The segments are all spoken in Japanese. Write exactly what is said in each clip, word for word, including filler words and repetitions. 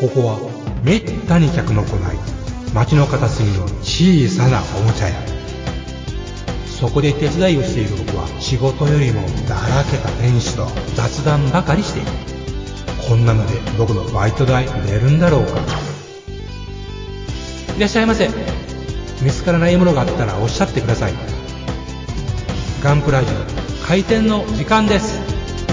ここはめったに客の来ない街の片隅の小さなおもちゃ屋。そこで手伝いをしている僕は仕事よりもだらけた店主と雑談ばかりしている。こんなので僕のバイト代出るんだろうか。いらっしゃいませ。見つからないものがあったらおっしゃってください。ガンプラジオ開店の時間です。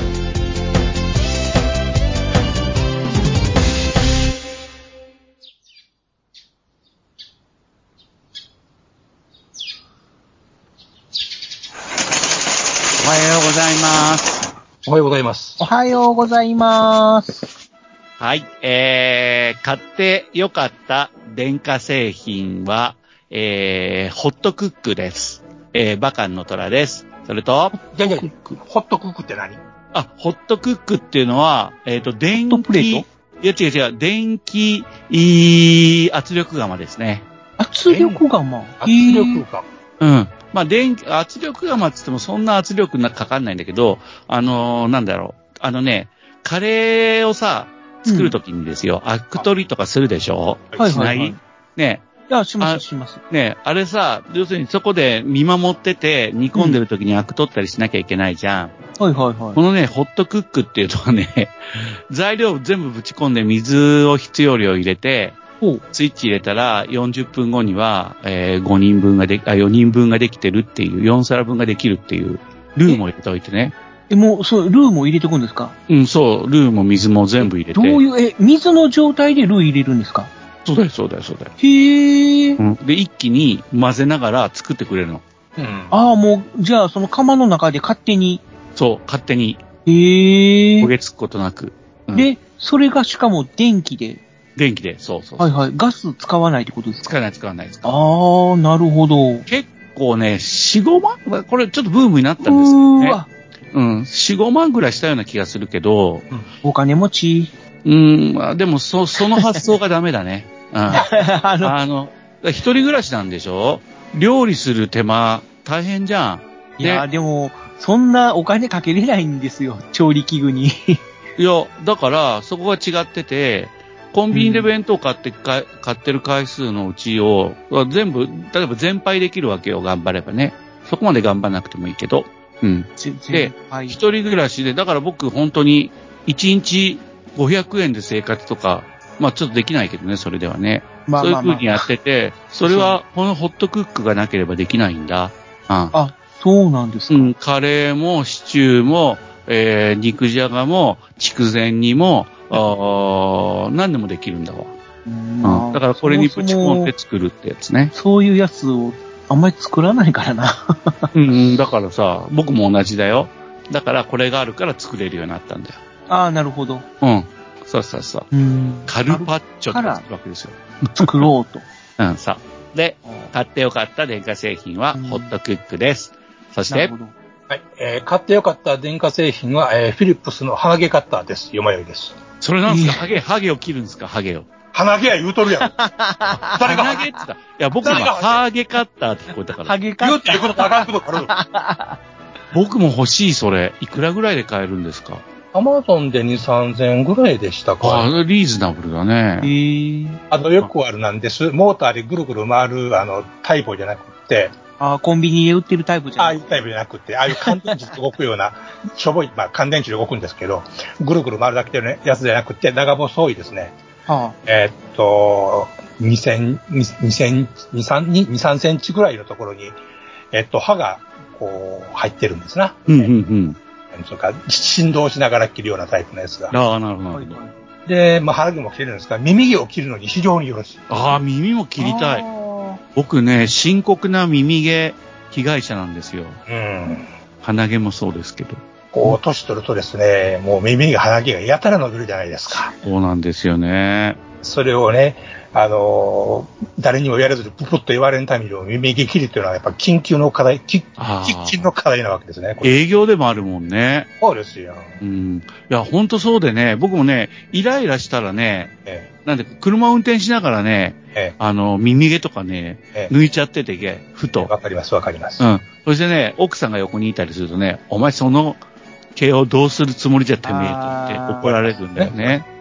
おはようございます。 おはようございます。 おはようございます。 はい、えー、買ってよかった電化製品は、えー、ホットクックです。えー、バカンの虎です。それと、 じゃじゃ、ホットクックって何？ あ、ホットクックっていうのは、えっ、ー、と、電気、 プレート？ いや違う違う、電気、いい圧力釜ですね。 圧力釜？ 圧力釜。 うん。まあ、電気、圧力釜って言ってもそんな圧力なかかんないんだけど、あのー、なんだろう。あのね、カレーをさ、作るときにですよ、うん、アク取りとかするでしょ？ はいしない？ はいはい、 ね。 いや、します、します。 ね、あれさ、要するにそこで見守ってて、煮込んでるときにアク取ったりしなきゃいけないじゃん。 うん、はいはいはい。 このね、ホットクックっていうのはね、材料全部ぶち込んで水を必要量入れて、スイッチ入れたらよんじゅっぷんごには、えー、ごにんぶんができ、あ、よにんぶんができてるっていう、よん皿分ができるっていう、ルーも入れておいてね。 え、もう、そう、ルーも入れてくんですか？ うん、そう、ルーも水も全部入れて。 どういう、え、水の状態でルー入れるんですか？ そうだよ、そうだよ、そうだよ。 へー。 うん。で、一気に混ぜながら作ってくれるの。 うん。ああ、もう、じゃあ、その釜の中で勝手に。 そう、勝手に。 へー。 焦げつくことなく。 うん、で、それがしかも電気で。 電気で、そうそうそう。 はいはい。ガス使わないってことですか？ 使わない、使わないです。 ああ、なるほど。 結構ね、よん、ごまん、これちょっとブームになったんですけどね。うわ。うん、よん、ごまんぐらいしたような気がするけど。うん、 お金持ち。 うん、まあ、でも、そ、その発想がダメだね。うん。あの、あの、一人暮らしなんでしょ？料理する手間、大変じゃん。 いや、でも、そんなお金かけれないんですよ、調理器具に。 いや、だから、そこが違ってて、コンビニで弁当買ってか、うん、買ってる回数のうちを、全部、例えば全廃できるわけよ、頑張ればね。そこまで頑張らなくてもいいけど。うん。で、一人暮らしで、だから僕本当に、いちにちごひゃくえんで生活とか、まあちょっとできないけどね、それではね。まあまあまあ、そういう風にやってて、それはこのホットクックがなければできないんだ。 うん、あ、そうなんですか。 うん、カレーもシチューも、えー、肉じゃがも、筑前煮も、あ何でもできるんだわ。うん、だからこれにぶち込んで作るってやつね。 そういうやつをあんまり作らないからな。 うん、だからさ、僕も同じだよ。だからこれがあるから作れるようになったんだよ。 ああ、なるほど。 うん。そうそうそう。うん、カルパッチョって作るわけですよ。 作ろうと。 うん、さ。で、買ってよかった電化製品はホットクックです。そして、 はい、えー、買ってよかった電化製品は、えー、フィリップスのハゲカッターです。よまよいです。 それなんですか？ハゲ、ハゲを切るんですか？ハゲを。 鼻毛や言うとるやん。 誰がハゲって言った？いや、僕今ハゲカッターって聞こえたから。 ハゲカッター。 言うって言うことあかんことある。僕も欲しい、それ。いくらぐらいで買えるんですか？ アマゾンでに、さんぜんえんぐらいでしたか。 ああ、リーズナブルだね。へー。 あの、よくあるなんです。モーターでぐるぐる回る、あの、タイプじゃなくて。 ああ、コンビニで売ってるタイプじゃない。ああいうタイプじゃなくて、ああいう乾電池で動くような、しょぼい、まあ乾電池で動くんですけど、ぐるぐる回るだけのやつじゃなくて、長細いですね。はあ、えー、っと、にせん、にせん、に、さん、に、さんセンチぐらいのところに、えー、っと、刃が、こう、入ってるんですな。 うんうんうん。 それから振動しながら切るようなタイプのやつが。 ああ、なるほど。 で、まあ、腹毛も切れるんですが、耳毛を切るのに非常によろしい。 ああ、耳も切りたい。僕ね、深刻な耳毛被害者なんですよ。うん。鼻毛もそうですけど。 こう、年取るとですね、もう耳が鼻毛がやたら伸びるじゃないですか。 そうなんですよね。 それをね、あのー、誰にも言われずにププッと言われんために耳毛切りっていうのはやっぱ緊急の課題、喫緊の課題なわけですね。 営業でもあるもんね。 そうですよ。 うん。いや、ほんとそうでね、僕もね、イライラしたらね、ええ、なんで、車運転しながらね、ええ、あの、耳毛とかね、ええ、抜いちゃっててけ、ふと。 わかります、わかります。 うん。そしてね、奥さんが横にいたりするとね、お前その毛をどうするつもりじゃてめえとって怒られるんだよね。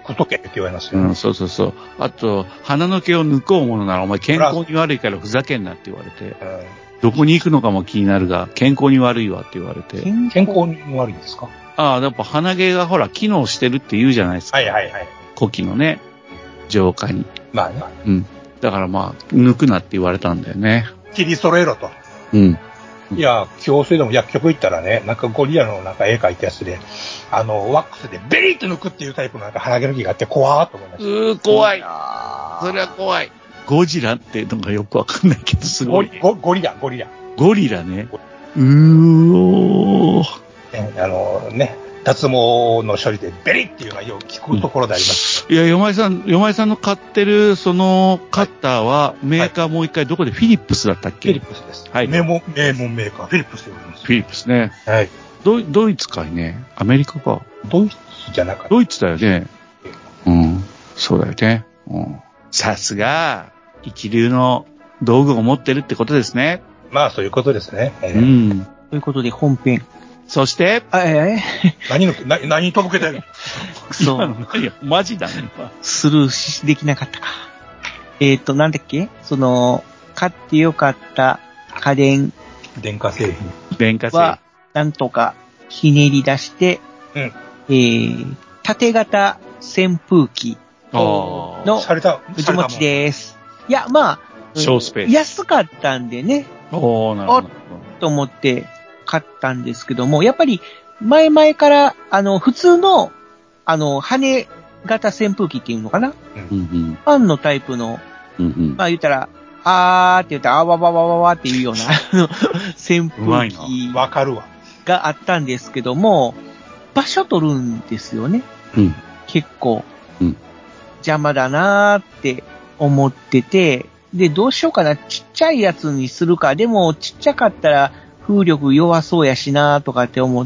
太けって言われますよ。 うん、そうそうそう。あと、鼻の毛を抜こうものならお前健康に悪いからふざけんなって言われて、うん、どこに行くのかも気になるが、健康に悪いわって言われて。 健康に悪いんですか？ ああ、やっぱ鼻毛がほら、機能してるって言うじゃないですか。 はいはいはい。 呼気のね、浄化に。 まあね。 うん。だからまあ、抜くなって言われたんだよね。 切り揃えろと。 うん。 いや、今日それでも薬局行ったらね、なんかゴリラのなんか絵描いたやつで、あの、ワックスでベリーって抜くっていうタイプのなんか鼻毛抜きがあって怖ーっと思いました。 うー、怖い。それは怖い。ゴジラってのがよくわかんないけど、すごい、ね。 ゴ, ゴリラ、ゴリラ。 ゴリラね。うーおー。 ね、あのね、脱毛の処理でベリっていうのはよく聞くところであります。 うん、いや、よまいさん、よまいさんの買ってる、その、カッターは、メーカーもう一回どこで、はい、フィリップスだったっけ？ フィリップスです。はい。名門、名門メーカー、フィリップスでございます。 フィリップスね。 はい。 ド, ドイツかいね。アメリカか。 ドイツじゃなかった。 ドイツだよね。うん。そうだよね。うん。さすが、一流の道具を持ってるってことですね。 まあ、そういうことですね。 えー、うん。 ということで、本編。 そして、 あ、ええ何の、な、何とぼけてるくそ。 いや、マジだね。 スルーできなかったか。えっ、ー、と、なんだっけその、買ってよかった家電。 電化製品。 電化製品。 は、なんとか、ひねり出して、 うん。 えー、縦型扇風機の藤持ちです。いや、まあ、 小スペース。 安かったんでね。 おー、なるほど。 と思って買ったんですけども、やっぱり前々から、あの、普通の、あの、羽型扇風機っていうのかな、 うんうん、 ファンのタイプの、 うんうん、 まあ言ったら、あーって言ったら、あわわわわわっていうような、扇風機わかるわ。 があったんですけども、場所取るんですよね。 うん、 結構、 うん、 邪魔だなーって思ってて、で、どうしようかな、ちっちゃいやつにするか、でもちっちゃかったら風力弱そうやしなーとかって思って、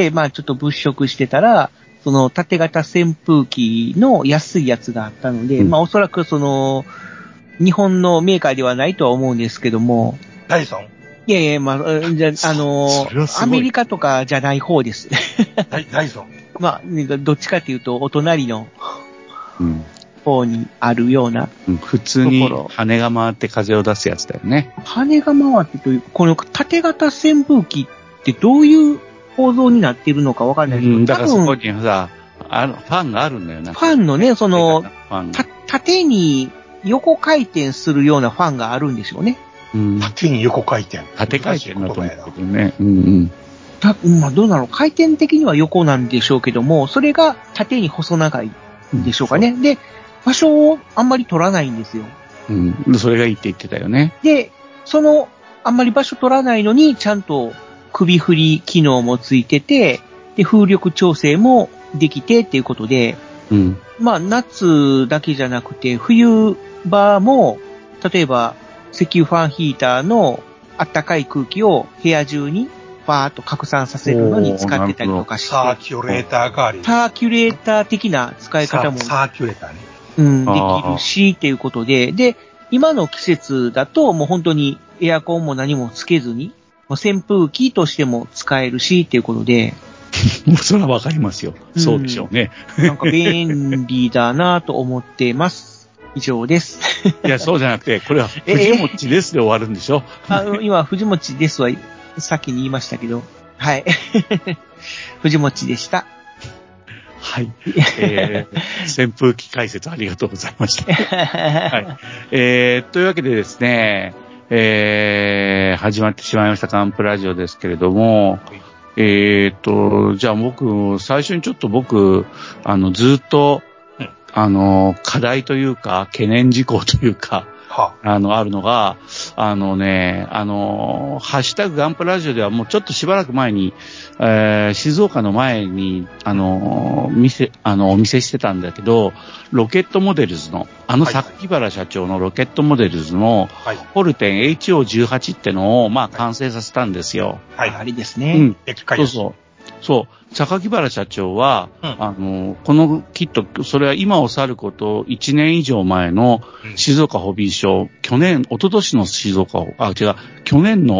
まあちょっと物色してたら、その縦型扇風機の安いやつがあったので、うん、まあおそらくその、日本のメーカーではないとは思うんですけども。 ダイソン？ いやいや、まあ、じゃあ、のー、アメリカとかじゃない方です。 ダイ、ダイソン？ まあ、どっちかっていうと、お隣の方にあるような、 うん。普通に羽が回って風を出すやつだよね。 羽が回ってという、この縦型扇風機ってどういう構造になっているのかわかんないですけど、 うん、だからそこにさ、あの、ファンがあるんだよな。 ファンのね、その、た、縦に横回転するようなファンがあるんでしょうね。 うん、 縦に横回転。 縦回転だと思うけどね。うんうん。 た、まあどうなの？回転的には横なんでしょうけども、それが縦に細長いんでしょうかね。うん、で、場所をあんまり取らないんですよ。 うん。それがいいって言ってたよね。 で、その、あんまり場所取らないのに、ちゃんと首振り機能もついてて、で、風力調整もできてっていうことで、 うん。 まあ夏だけじゃなくて、冬場も、例えば、石油ファンヒーターのあったかい空気を部屋中にバーッと拡散させるのに使ってたりとかして。 サーキュレーター代わり。 サーキュレーター的な使い方も。 サーキュレーターね。 うん、できるし、っていうことで。で、今の季節だともう本当にエアコンも何もつけずに、扇風機としても使えるし、っていうことで。 もうそれはわかりますよ。うん。そうでしょうね。 なんか便利だなと思ってます。以上です。 いや、そうじゃなくて、これは、藤もちですで終わるんでしょ、 えー、あ今、藤もちですは、先に言いましたけど、はい。藤もちでした。 はい。えー、扇風機解説ありがとうございました。はい。えー、というわけでですね、えー、始まってしまいましたカンプラジオですけれども、えーと、じゃあ僕、最初にちょっと僕、あの、ずっと、あの、課題というか、懸念事項というか、 はあ、あの、あるのが、あのね、あの、ハッシュタグガンプラジオではもうちょっとしばらく前に、えー、静岡の前に、あの、店、あの、お見せしてたんだけど、ロケットモデルズの、あの榊原社長のロケットモデルズの、はい、ホルテン エイチオーじゅうはち ってのを、まあ、完成させたんですよ。 はい。ありですね。 うん。 でっかいそうそう。そう。榊原社長は、 うん、 あの、このキット、それは今を去ることいちねん以上前の静岡ホビーショー、うん、去年、一昨年の静岡、あ、違う、去年の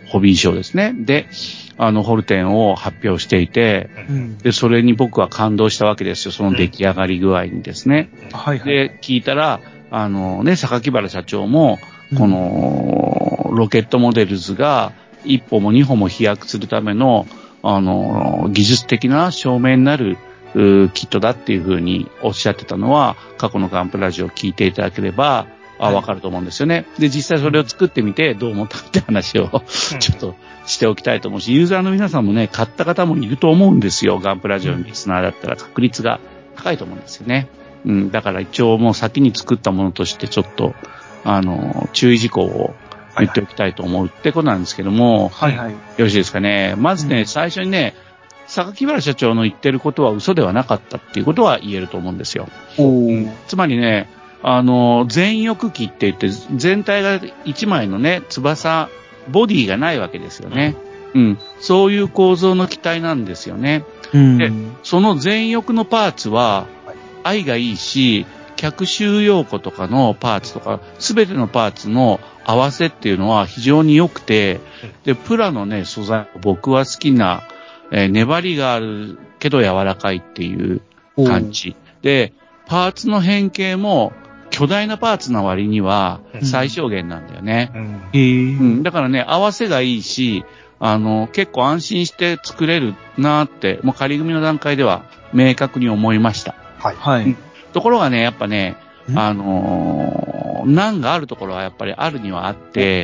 ホビー賞ですね。で、あの、ホルテンを発表していて、うん、で、それに僕は感動したわけですよ。その出来上がり具合にですね。うん、はいはい。で、聞いたら、あのね、榊原社長も、この、うん、ロケットモデルズが一歩も二歩も飛躍するための、あの、技術的な証明になる、キットだっていうふうにおっしゃってたのは、過去のガンプラジオを聞いていただければ、あ、わかると思うんですよね。で、実際それを作ってみてどう思ったって話をちょっとしておきたいと思うし、ユーザーの皆さんもね、買った方もいると思うんですよ。ガンプラジオのリスナーだったら確率が高いと思うんですよね。うん、だから一応もう先に作ったものとしてちょっと、あの、注意事項を言っておきたいと思うってことなんですけども、はいはい。よろしいですかね。まずね、うん、最初にね、榊原社長の言ってることは嘘ではなかったっていうことは言えると思うんですよ。うん、つまりね、あの、全翼機って言って、全体が一枚のね、翼、ボディがないわけですよね。うん。そういう構造の機体なんですよね。うん、で、その全翼のパーツは、愛がいいし、客収容庫とかのパーツとか、すべてのパーツの合わせっていうのは非常に良くて、で、プラのね、素材、僕は好きな、えー、粘りがあるけど柔らかいっていう感じ。で、パーツの変形も、巨大なパーツな割には最小限なんだよね。うんうん、だからね、合わせがいいし、あの、結構安心して作れるなーって、もう仮組みの段階では明確に思いました。はい。はい。ところがね、やっぱね、あのー、難があるところはやっぱりあるにはあって、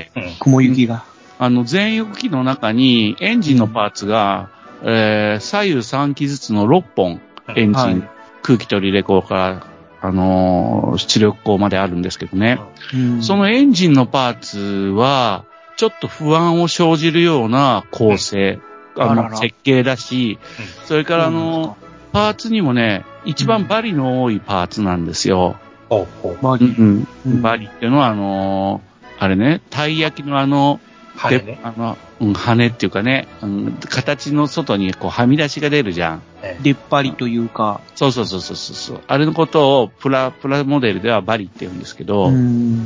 うん、雲行きが。 あの、全翼機の中にエンジンのパーツが、うん、えー、左右さん機ずつのろっぽんエンジン、はい、空気取り入れ口からあのー、出力口まであるんですけどね、うん。そのエンジンのパーツは、ちょっと不安を生じるような構成、うん、あの、あらら設計だし、うん、それからあの、パーツにもね、一番バリの多いパーツなんですよ。うん、バリ、うんうん、バリっていうのはあのー、あれね、たい焼きのあの、羽ね。あの、うん、羽っていうかね、うん、形の外にこうはみ出しが出るじゃん。 出っ張りというか。 そうそうそうそうそう。あれのことをプラ、プラモデルではバリって言うんですけど、うん、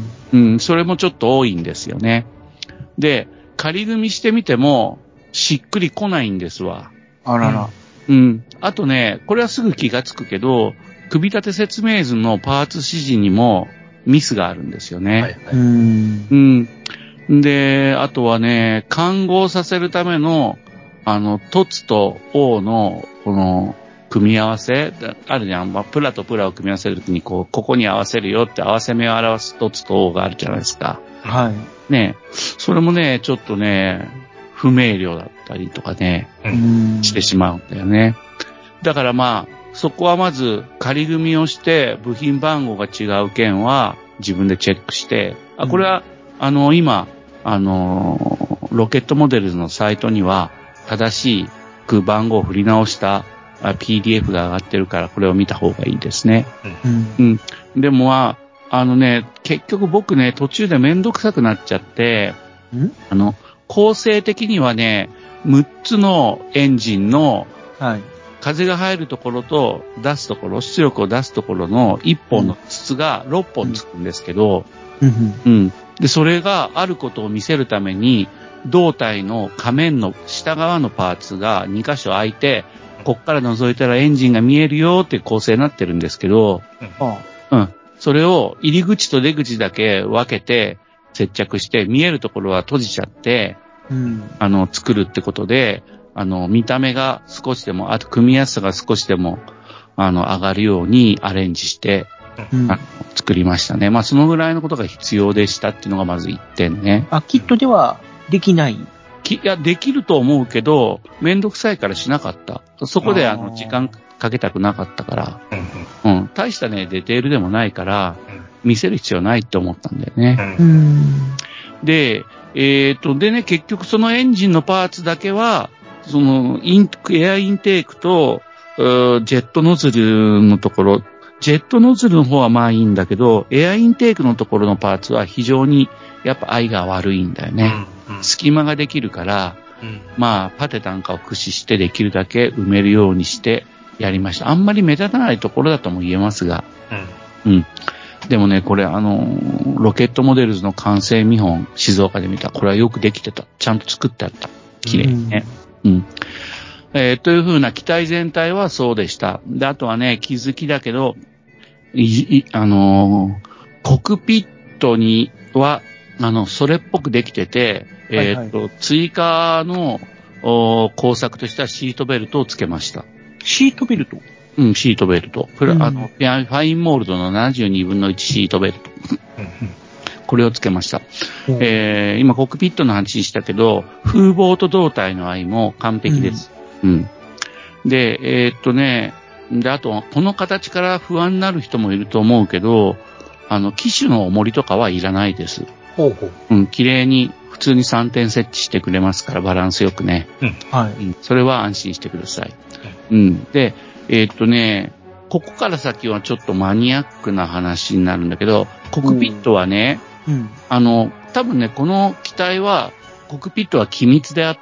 うん、それもちょっと多いんですよね。で、仮組みしてみても、しっくりこないんですわ。 あらら。 うん。あとね、これはすぐ気がつくけど、組み立て説明図のパーツ指示にもミスがあるんですよね。はいはい、うん。うん。で、あとはね、完合させるための、あの、凸と O の、この、組み合わせあるじゃん。まあ、プラとプラを組み合わせるときに、こう、ここに合わせるよって合わせ目を表す凸と O があるじゃないですか。はい。ね、それもね、ちょっとね、不明瞭だったりとかね、してしまうんだよね。だからまあ、そこはまず仮組みをして、部品番号が違う件は自分でチェックして、あ、これは、うん、あの、今、あの、ロケットモデルのサイトには、正しく番号を振り直した ピーディーエフ が上がってるから、これを見た方がいいですね。うん。うん。でもまあ、あのね、結局僕ね、途中でめんどくさくなっちゃって、んあの、構成的にはね、むっつのエンジンの、はい。風が入るところと出すところ、出力を出すところのいっぽんの筒がろっぽんつくんですけど、うん。うん。で、それがあることを見せるために、胴体の仮面の下側のパーツがに箇所開いて、こっから覗いたらエンジンが見えるよっていう構成になってるんですけど、うん。うん。それを入り口と出口だけ分けて接着して、見えるところは閉じちゃって、うん、あの、作るってことで、あの、見た目が少しでも、あと組みやすさが少しでも、あの、上がるようにアレンジして、うん、あの作りましたね。まあ、そのぐらいのことが必要でしたっていうのがまずいってんね。 あ、キットではできない？ きいや、できると思うけど、めんどくさいからしなかった。そこで、あの、時間かけたくなかったから、うん、うん。大したね、ディテールでもないから、見せる必要ないって思ったんだよね。うん、で、えっと、でね、結局そのエンジンのパーツだけは、その、イン、エアインテークと、ジェットノズルのところ、ジェットノズルの方はまあいいんだけど、エアインテークのところのパーツは非常にやっぱ愛が悪いんだよね。うんうん、隙間ができるから、うん、まあパテなんかを駆使してできるだけ埋めるようにしてやりました。あんまり目立たないところだとも言えますが、うん。うん、 でもね、これあの、ロケットモデルズの完成見本、静岡で見た。これはよくできてた。ちゃんと作ってあった。綺麗にね。うん。うん、えー、という風な機体全体はそうでした。で、あとはね、気づきだけど、い、い、あのー、コクピットには、あの、それっぽくできてて、えー、っと、はいはい、追加の工作としてはシートベルトをつけました。 シートベルトうん、シートベルト。これ、うん、あの、ファインモールドのななじゅうにぶんのいちシートベルト。これをつけました。えー、今、コックピットの話したけど、風防と胴体の合も完璧です。うん。うん、で、えー、っとね、で、あと、この形から不安になる人もいると思うけど、あの、機種の重りとかはいらないです。 ほうほう。 うん、綺麗に、普通にさんてん設置してくれますから、バランスよくね。 うん。はい。 うん、それは安心してください。うん。で、えー、っとね、ここから先はちょっとマニアックな話になるんだけど、コックピットはね、うん、あの、多分ね、この機体は、コックピットは機密であって、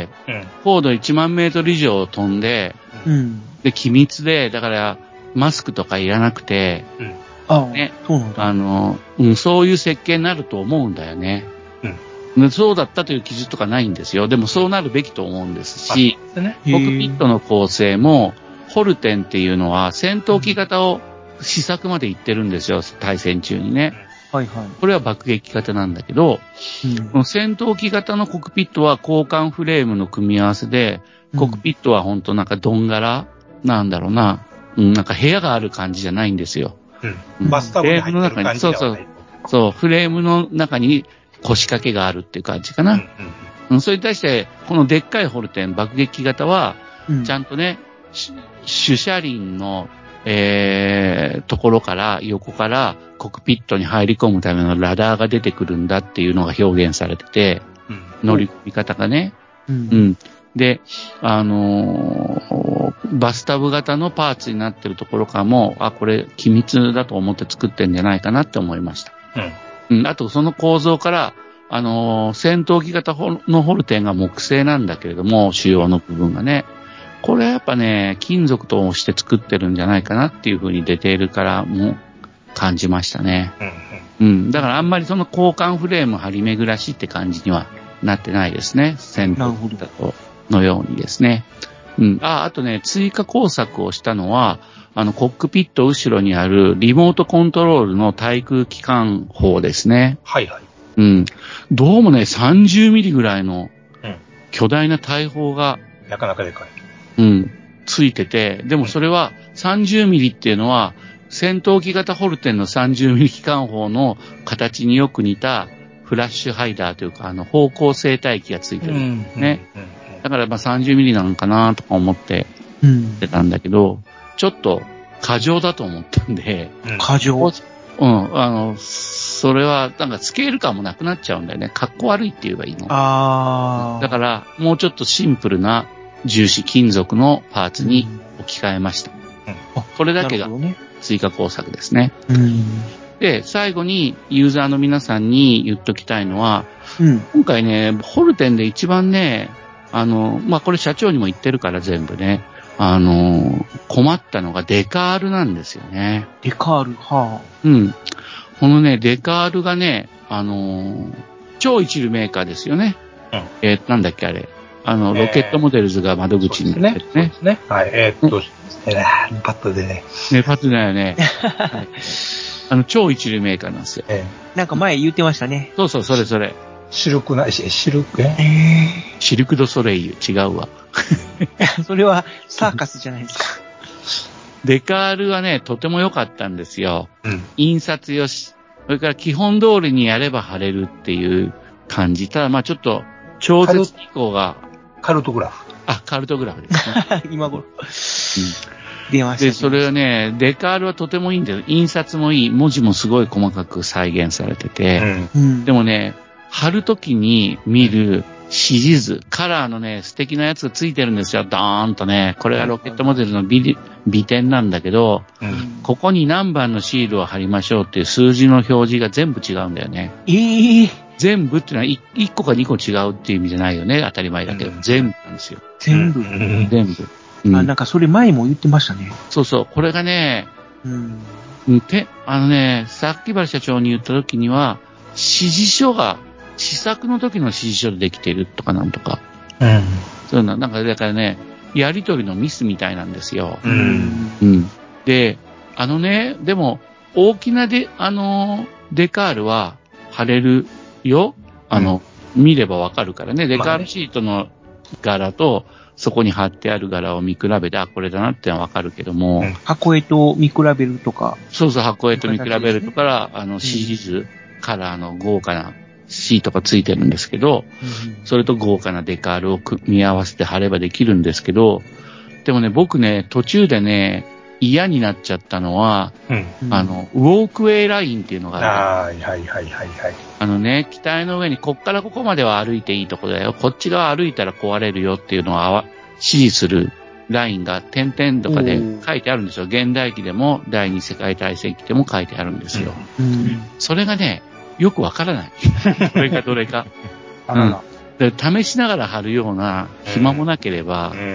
うん、高度いちまんメートル以上飛んで、うん、で、機密で、だから、マスクとかいらなくて、うん、 あね、 そうなんだ。 あの、うん、そういう設計になると思うんだよね。うん、そうだったという記述とかないんですよ。でもそうなるべきと思うんですし、 ね、 コックピットの構成も、ホルテンっていうのは戦闘機型を試作まで行ってるんですよ、対戦中にね。 はいはい。 これは爆撃型なんだけど、うん、この戦闘機型のコックピットは交換フレームの組み合わせで、コックピットはほんとなんかどんがらなんだろうな、うん、なんか部屋がある感じじゃないんですよ。 うん。バスタブに入ってる感じじゃない。 そうそう。そう、フレームの中に腰掛けがあるっていう感じかな。うんうん、それに対して、このでっかいホルテン、爆撃型は、ちゃんとね、うん、主車輪の、えー、ところから、横からコックピットに入り込むためのラダーが出てくるんだっていうのが表現されてて、うん、乗り込み方がね。うんうん、で、あのー、バスタブ型のパーツになってるところからも、あ、これ機密だと思って作ってんじゃないかなって思いました。うん。うん、あとその構造から、あのー、戦闘機型のホルテンが木製なんだけれども、主要の部分がね。これはやっぱね、金属として作ってるんじゃないかなっていう風にディテールからも感じましたね。うん、うん。だからあんまりその交換フレーム張り巡らしって感じにはなってないですね。戦闘機だとのようにですね。うん。あ、あとね、追加工作をしたのは、あの、コックピット後ろにあるリモートコントロールの対空機関砲ですね。 はいはい。 うん。どうもね、さんじゅうミリぐらいの巨大な大砲が、 うん、なかなかでかい。 うん、ついてて、でもそれはさんじゅうミリっていうのは、戦闘機型ホルテンのさんじゅうミリ機関砲の形によく似たフラッシュハイダーというか、あの、方向性帯機がついてるんですね。うんうんうん、だからまあさんじゅうミリなのかなとか思って出たんだけど、うん、ちょっと過剰だと思ったんで。 過剰？ うん、あの、それはなんかスケール感もなくなっちゃうんだよね。かっこ悪いって言えばいいの。 ああ。 だから、もうちょっとシンプルな重視金属のパーツに置き換えました。うん、これだけが追加工作ですね。 うん、 で、最後にユーザーの皆さんに言っときたいのは、 うん、 今回ね、ホルテンで一番ね、あの、まあ、これ社長にも言ってるから全部ね、あの、困ったのがデカールなんですよね。 デカール、はあ。 うん。このね、デカールがね、あの、超一流メーカーですよね。うん、えー、なんだっけあれ。あの、ロケットモデルズが窓口になってるね。 そうですね。はい。えー、っと、えー、パッとでね。 ね、パッとだよね。はい、あの、超一流メーカーなんですよ。 えー、なんか前言ってましたね。 そうそう、それそれ。 シルクな、シルク、えー、シルクドソレイユ、違うわ。 それはサーカスじゃないですか。 デカールはね、とても良かったんですよ。 うん、 印刷よし。それから基本通りにやれば貼れるっていう感じ。ただまあちょっと、超絶機構が。 カルトグラフ。 あ、カルトグラフですね。 今頃。うん。出ました。 で、それはね、デカールはとてもいいんだよ。印刷もいい。文字もすごい細かく再現されてて。 うん、 でもね、貼るときに見る指示図、カラーのね、素敵なやつがついてるんですよ。ドーンとね。これがロケットモデルの美、美点なんだけど、 うん、 ここに何番のシールを貼りましょうっていう数字の表示が全部違うんだよね。 えー全部っていうのはいっこかにこ違うっていう意味じゃないよね。当たり前だけど。うん、全部なんですよ。 全部、 全部。 うん、あ、なんかそれ前も言ってましたね。 そうそう。これがね、 うん。 うん。て、あのね、榊原社長に言った時には、指示書が、試作の時の指示書でできてるとかなんとか。 うん。 そういうの、なんか、だからね、やりとりのミスみたいなんですよ。 うん。 うん。で、あのね、でも、大きなで、あの、デカールは貼れるよ。あの、うん、見ればわかるからね。デカールシートの柄と、そこに貼ってある柄を見比べて、あ、これだなってのはわかるけども。うん、 箱絵と見比べるとか。 そうそう、箱絵と見比べるとから、あの、シリーズカラーの豪華なシートがついてるんですけど、うん、それと豪華なデカールを組み合わせて貼ればできるんですけど、でもね、僕ね、途中でね、嫌になっちゃったのは、うん、あの、ウォークウェイラインっていうのがある。 ああ、はいはいはいはい。 あのね、機体の上にこっからここまでは歩いていいとこだよ。こっち側歩いたら壊れるよっていうのを指示するラインが点々とかで書いてあるんですよ。現代機でも第二次世界大戦機でも書いてあるんですよ。うん、それがね、よくわからない。どれかどれか。うん、で試しながら貼るような暇もなければ、うん、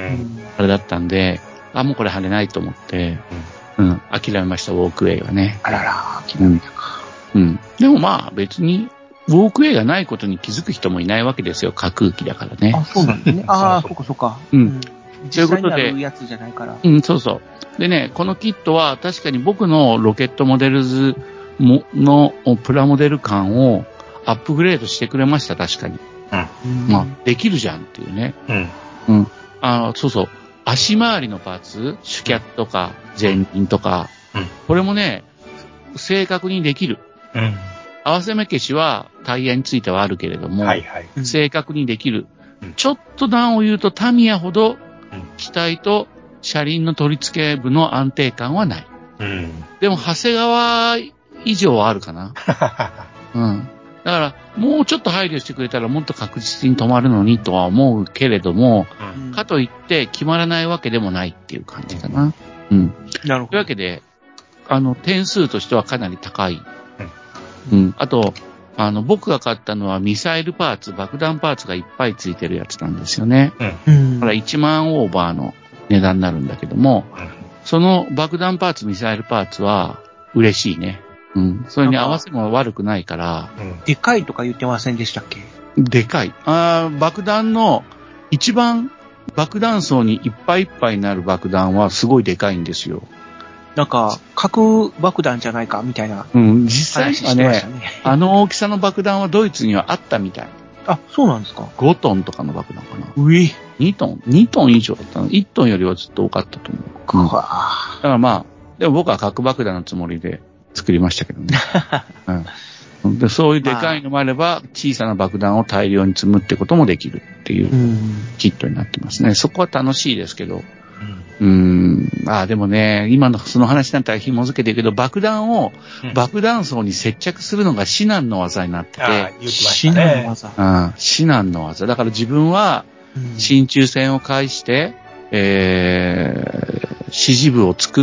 あれだったんで、あ、もうこれ貼れないと思って、うん、うん、諦めました、ウォークウェイはね。 あらら、諦めたか。 うん。うん、でもまあ別に、ウォークウェイがないことに気づく人もいないわけですよ、架空機だからね。 あ、そうなんですね。ああ、そっかそっか。 うん。ということで。 やつじゃないから。 うん、そうそう。でね、このキットは確かに僕のロケットモデルズものプラモデル感をアップグレードしてくれました、確かに。うん。まあ、できるじゃんっていうね。うん。うん。あの、そうそう。足回りのパーツ、シュキャットとか、前輪とか、うん、これもね、正確にできる。うん。合わせ目消しはタイヤについてはあるけれども、はいはい、正確にできる。うん、ちょっと段を言うとタミヤほど、機体と車輪の取り付け部の安定感はない。うん。でも、長谷川以上はあるかな。うん。だから、もうちょっと配慮してくれたらもっと確実に止まるのにとは思うけれども、うん、かといって決まらないわけでもないっていう感じかな。うん。なるほど。というわけで、あの、点数としてはかなり高い。うん。うん、あと、あの、僕が買ったのはミサイルパーツ、爆弾パーツがいっぱいついてるやつなんですよね。うん。だからいちまんオーバーの値段になるんだけども、うん、その爆弾パーツ、ミサイルパーツは嬉しいね。うん。それに合わせも悪くないから。 うん、でかいとか言ってませんでしたっけ？ でかい。ああ、爆弾の一番爆弾層にいっぱいいっぱいになる爆弾はすごいでかいんですよ。 なんか、核爆弾じゃないかみたいな。 うん、実際はね、ねあの大きさの爆弾はドイツにはあったみたい。 あ、そうなんですか？ ごトンとかの爆弾かな。 うえ。 にトン ?に トン以上だったの ?いち トンよりはずっと多かったと思う。うん、だからまあ、でも僕は核爆弾のつもりで作りましたけどね。うん、でそういうでかいのもあれば、小さな爆弾を大量に積むってこともできるっていうキットになってますね。そこは楽しいですけど。うーん。ああ、でもね、今のその話なんて紐づけてるけど、爆弾を爆弾層に接着するのが至難の技になってて。ああ、言ってましたね。至難の技。 うん。至難の技。だから自分は、真鍮線を介して、えー、指示部を作って、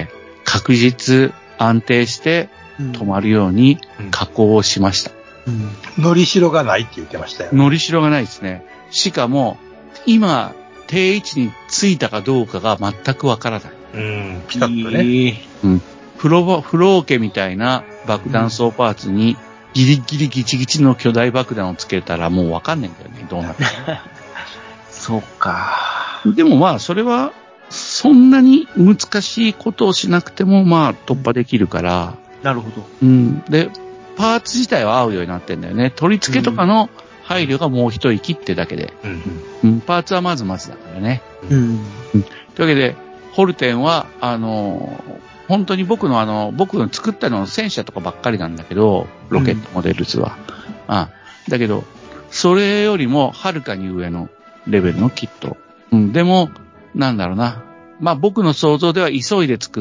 確実、安定して止まるように加工をしました。 うんうん、のりしろがないって言ってましたよ、ね。 のりしろがないですね。しかも、今、定位置についたかどうかが全くわからない。 うん、ピタッとね。 うん。フロ、フローケみたいな爆弾層パーツにギリギリギチギチの巨大爆弾をつけたらもうわかんないんだよね、どうなるか。 そうか。 でもまあ、それは、そんなに難しいことをしなくてもまあ突破できるから。 なるほど。 うん。で、パーツ自体は合うようになってんだよね。取り付けとかの配慮がもう一息ってだけで。うんうん、パーツはまずまずだからね。うんうん、というわけで、ホルテンは、あの、本当に僕のあの、僕の作ったのは戦車とかばっかりなんだけど、ロケットモデルズは。うん、あだけど、それよりもはるかに上のレベルのキット。うん、でも、なんだろうな。まあ僕の想像では急いで作って、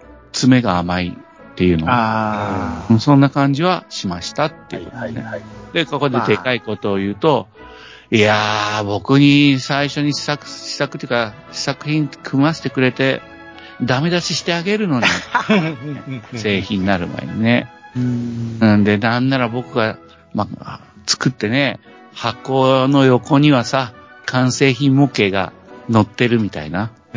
爪が甘いっていうの。ああ。そんな感じはしましたっていう、ね。はいはいはい。で、ここででかいことを言うと、いやー、僕に最初に試作、試作っていうか、試作品組ませてくれて、ダメ出ししてあげるのに、製品になる前にね。うんで、なんなら僕が、まあ、作ってね、箱の横にはさ、完成品模型が載ってるみたいな。うん、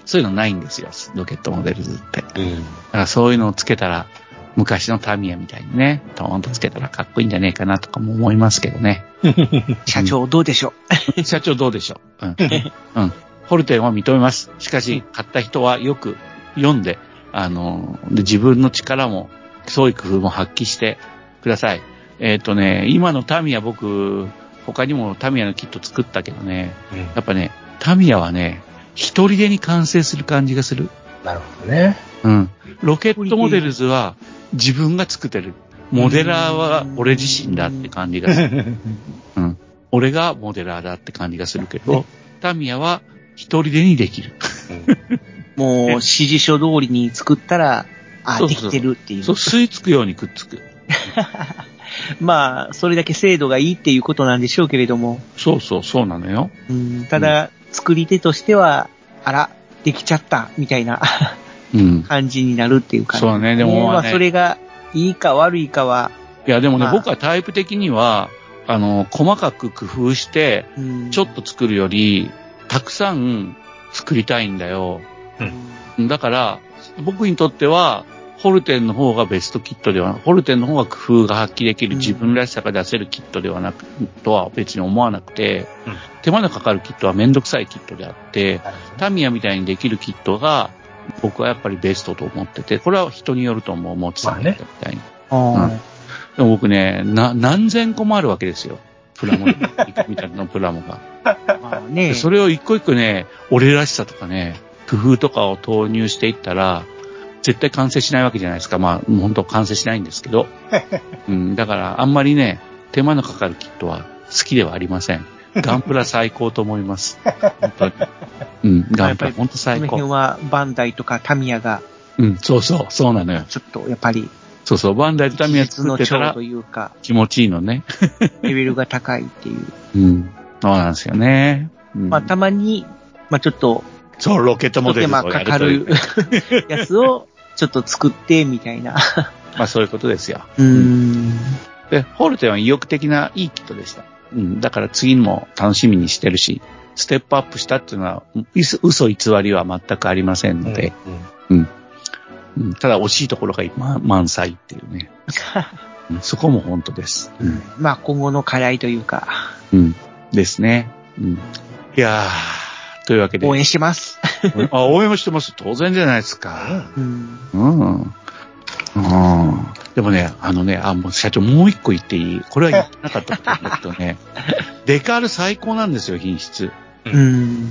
そういうのないんですよ、ロケットモデルズって。 うん。 だからそういうのをつけたら、昔のタミヤみたいにね、トーンとつけたらかっこいいんじゃねえかなとかも思いますけどね。 社長どうでしょう社長どうでしょう、うんうん、ホルテンは認めます。しかし、買った人はよく読んで、あの、で自分の力も、創意工夫も発揮してください。えっとね、今のタミヤ僕、他にもタミヤのキット作ったけどね、うん、やっぱね、タミヤはね、一人でに完成する感じがする。 なるほどね。 うん。ロケットモデルズは自分が作ってる。モデラーは俺自身だって感じがする。うん。俺がモデラーだって感じがするけど、タミヤは一人でにできる。 もう指示書通りに作ったら、あ、できてるっていう。 そう、吸い付くようにくっつく。 まあ、それだけ精度がいいっていうことなんでしょうけれども。 そうそう、そうなのよ。 うん、ただ、うん、作り手としては、あら、できちゃった、みたいな、うん、感じになるっていう感じ、 そうね、でも、ね、 まあ、それがいいか悪いかは。 いや、でもね、まあ、僕はタイプ的には、あの、細かく工夫して、ちょっと作るより、たくさん作りたいんだよ。うん、だから、僕にとっては、ホルテンの方がベストキットではなく、ホルテンの方が工夫が発揮できる自分らしさが出せるキットではなく、とは別に思わなくて、うん、手間のかかるキットはめんどくさいキットであって、タミヤみたいにできるキットが僕はやっぱりベストと思ってて、これは人によると思う、もちさんみたいに。まあね、うん。でも僕ね、な、何千個もあるわけですよ。プラモみたいなプラモが。まあね、それを一個一個ね、俺らしさとかね、工夫とかを投入していったら、絶対完成しないわけじゃないですか。まあ、本当完成しないんですけど。うん、だから、あんまりね、手間のかかるキットは好きではありません。ガンプラ最高と思います。本当に。うん、ガンプラ本当最高。 この辺はバンダイとかタミヤが。 うん、そうそう、そうなのよ。 ちょっと、やっぱり。 そうそう、バンダイとタミヤ作ってたら気持ちいいのね。 レベルが高いっていう。 うん。そうなんですよね。 うん、まあ、たまに、まあちょっと、 そう、ロケットモデルをやるという。かかるやつを、ちょっと作って、みたいな。 まあそういうことですよ。 うーん。 で、ホルテンは意欲的ないいキットでした。うん。だから次も楽しみにしてるし、ステップアップしたっていうのは、嘘偽りは全くありませんので、うん。うんうん、ただ惜しいところが満載っていうね。うん、そこも本当です。 うん、まあ今後の課題というか。 うん。ですね。うん。いやー、というわけで。 応援してます。 あ、応援もしてます。当然じゃないですか。うん。うん。うん。でもね、あのね、あ、もう社長もう一個言っていい？これは言ってなかったことだけどね、デカール最高なんですよ、品質。 うん。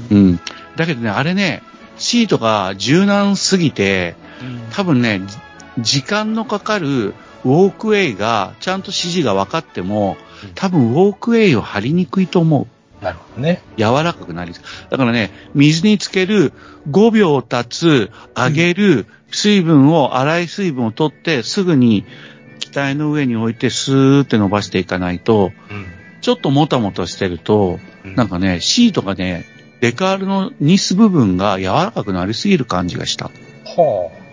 うん。だけどね、あれね、シートが柔軟すぎて、多分ね、時間のかかるウォークウェイが、ちゃんと指示が分かっても、多分ウォークウェイを張りにくいと思う。 なるほどね。 柔らかくなり。だからね、水につける、ごびょう経つ、上げる、うん、水分を、粗い水分を取って、すぐに機体の上に置いて、スーって伸ばしていかないと、うん、ちょっともたもたしてると、うん、なんかね、シートがね、デカールのニス部分が柔らかくなりすぎる感じがした。 はあ。 うん、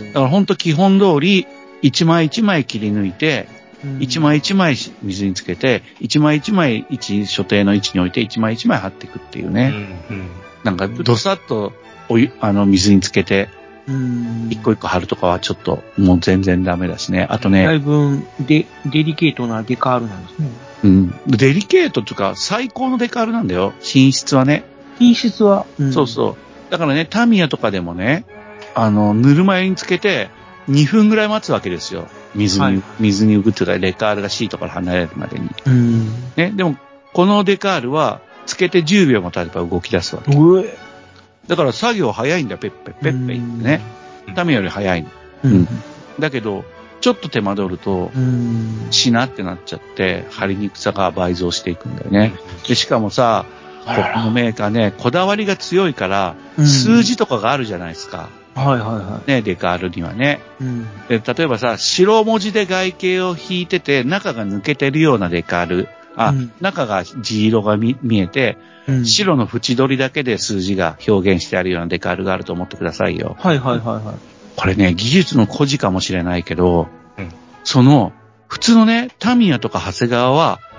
だから本当基本通り、一枚一枚切り抜いて、一枚一枚水につけて、一枚一枚位置、所定の位置に置いて、一枚一枚貼っていくっていうね。うんうん、なんか、どさっとお湯、あの、水につけて、一個一個貼るとかはちょっと、もう全然ダメだしね。あとね。 だいぶデ、デリケートなデカールなんですね。 うん。デリケートっていうか、最高のデカールなんだよ。品質はね。 品質は、 うん、そうそう。だからね、タミヤとかでもね、あの、ぬるま湯につけて、にふんぐらい待つわけですよ。水に、はい、水に浮くっていうか、デカールがシートから離れるまでに。 うん。 ね、でも、このデカールは、つけてじゅうびょうも経てば動き出すわけ。 うえ。 だから作業早いんだよ、ペッペッペッペッってね。タミヤより早いの。 うん。うん、 だけど、ちょっと手間取ると、しなってなっちゃって、張りにくさが倍増していくんだよね。で、しかもさ、このメーカーね、こだわりが強いから、数字とかがあるじゃないですか。 はいはいはい。 ね、デカールにはね。 うん、 で例えばさ、白文字で外形を引いてて、中が抜けてるようなデカール。あ、うん、中が地色が 見, 見えて、うん、白の縁取りだけで数字が表現してあるようなデカールがあると思ってくださいよ。 はいはいはいはい。 これね、技術の孤児かもしれないけど、うん、その、普通のね、タミヤとか長谷川は、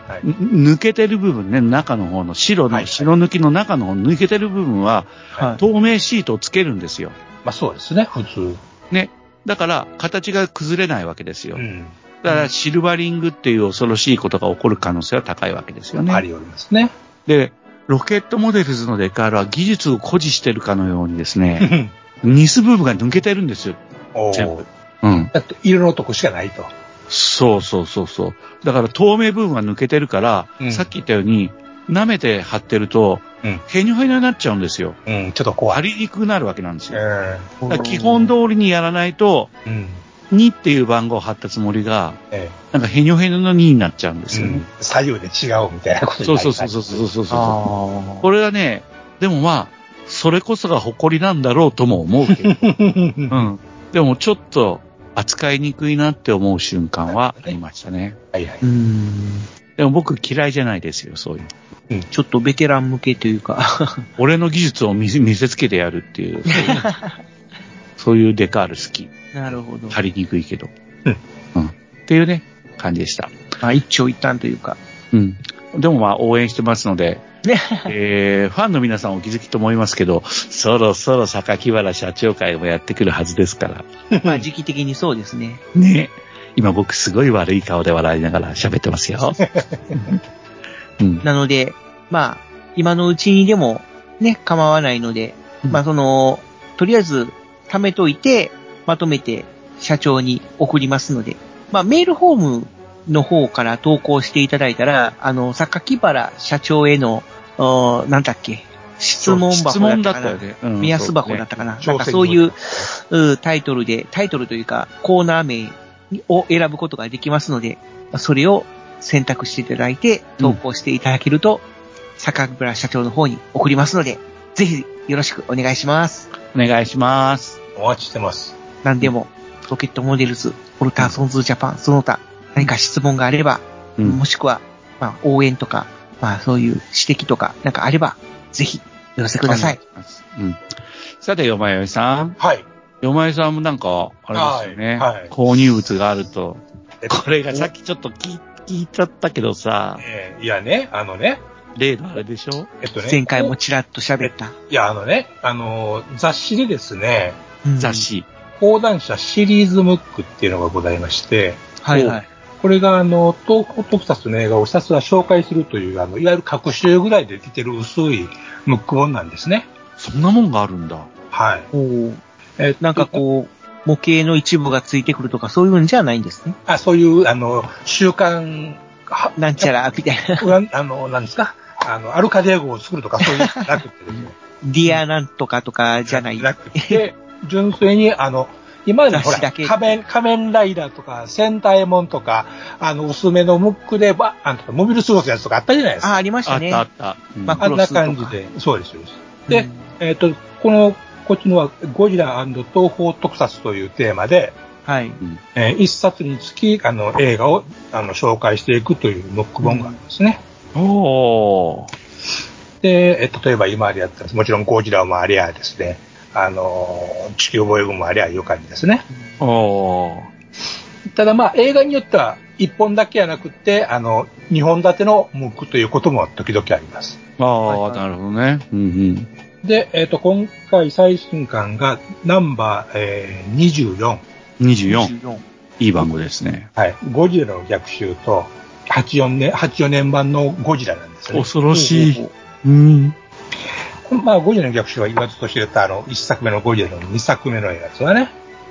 はい、 抜けてる部分ね、中の方の白の、はい、白抜きの中の方抜けてる部分は、はい、透明シートをつけるんですよ。 まあそうですね、普通。 ね。だから、形が崩れないわけですよ。うん、だから、シルバリングっていう恐ろしいことが起こる可能性は高いわけですよね。 あり得ますね。 で、ロケットモデルズのデカールは技術を誇示してるかのようにですね、ニス部分が抜けてるんですよ。全部。うん。 だって色のとこしかないと。 そうそうそうそう。だから透明部分が抜けてるから、うん、さっき言ったように、舐めて貼ってると、うん、ヘニョヘニョになっちゃうんですよ。 うん、ちょっと怖い。 貼りにくくなるわけなんですよ。えー、だから基本通りにやらないと、うん、にっていう番号を貼ったつもりが、えー、なんかヘニョヘニョのにになっちゃうんですよね。うん、 左右で違うみたいなことになりそうそうそうそうそうそう。これはね、でもまあ、それこそが誇りなんだろうとも思うけど、うん。でもちょっと扱いにくいなって思う瞬間はありましたね。 はいはい。 うんでも僕嫌いじゃないですよ、そういう。 うん、ちょっとベテラン向けというか。 俺の技術を見せ、見せつけてやるっていう。そういうデカール好き。 なるほど。 貼りにくいけど。うん。うん。っていうね、感じでした。 まあ、一長一短というか。 うん。でもまあ応援してますので、えー、ファンの皆さんお気づきと思いますけど、そろそろ榊原社長会もやってくるはずですから。 まあ時期的にそうですね。 ね。今僕すごい悪い顔で笑いながら喋ってますよ。 うん、なので、まあ、今のうちにでもね、構わないので、うん、まあその、とりあえず貯めといて、まとめて社長に送りますので、まあメールフォームの方から投稿していただいたら、あの、榊原社長への、なんだっけ、質問箱だったかな。質問だったよね。うん、目安箱だったかな。ね、なんかそういううタイトルで、タイトルというかコーナー名を選ぶことができますので、それを選択していただいて投稿していただけると、榊原社長の方に送りますので、ぜひよろしくお願いします。 お願いします。 お待ちしてます。 何でも、ロケットモデルズ、ポルターソンズジャパン、その他、何か質問があれば、うん、もしくは、まあ、応援とか、まあ、そういう指摘とか、なんかあれば、ぜひ、寄せください。 うん。さて、よまよいさん。 はい。 よまよいさんもなんか、あれですよね。はい。はい、購入物があると。これがさっきちょっと聞、聞いちゃったけどさ。 えー、いやね、あのね。 例のあれでしょえっとね。前回もちらっと喋った。 いや、あのね、あの、雑誌でですね。 うん、雑誌。 講談社シリーズムックっていうのがございまして。 はいはい。 これが、あの、東宝特撮の映画をひたすら紹介するという、あの、いわゆる各週ぐらいで出てる薄いムック本なんですね。 そんなもんがあるんだ。 はい。 おえなんかこう、模型の一部がついてくるとか、そういうんじゃないんですね。 あ、そういう、あの、週刊、 なんちゃら、みたいな。あの、なんですかあの、アルカディア号を作るとか、そういうのじゃなくてですね。 ディアなんとかとかじゃない。 なくて、純粋に、あの、今までほら、仮面、仮面ライダーとか、戦隊もんとか、あの、薄めのムックで、ば、あの、モビルスーツのやつとかあったじゃないですか。 あ、ありましたね。 あったあった。 うん、まあ、あんな感じで、そうです、そうです。で、うん、えっ、ー、と、この、こっちのは、ゴジラ&東宝特撮というテーマで、 はい。 えー、一冊につき、あの、映画を、あの、紹介していくというムック本があるんですね。 うん、おー。 で、えー、例えば今までやったもちろんゴジラもありゃですね、あの、地球防衛軍もありゃいう感じですね。 おー。 ただまあ映画によっては一本だけじゃなくて、あの、二本立てのムックということも時々あります。 ああ、はいはい、なるほどね。うんうん、 で、えっ、ー、と、今回最新刊がナンバー、えー、にじゅうよん。 にじゅうよん。いい番号ですね。 はい。ゴジラの逆襲と、はちじゅうよんねん、はちじゅうよねん版のゴジラなんですね。 恐ろしい。うん。 まあ、ゴジラの逆襲は言わずと知れたあの、一作目のゴジラの二作目の映画ですよね。うん。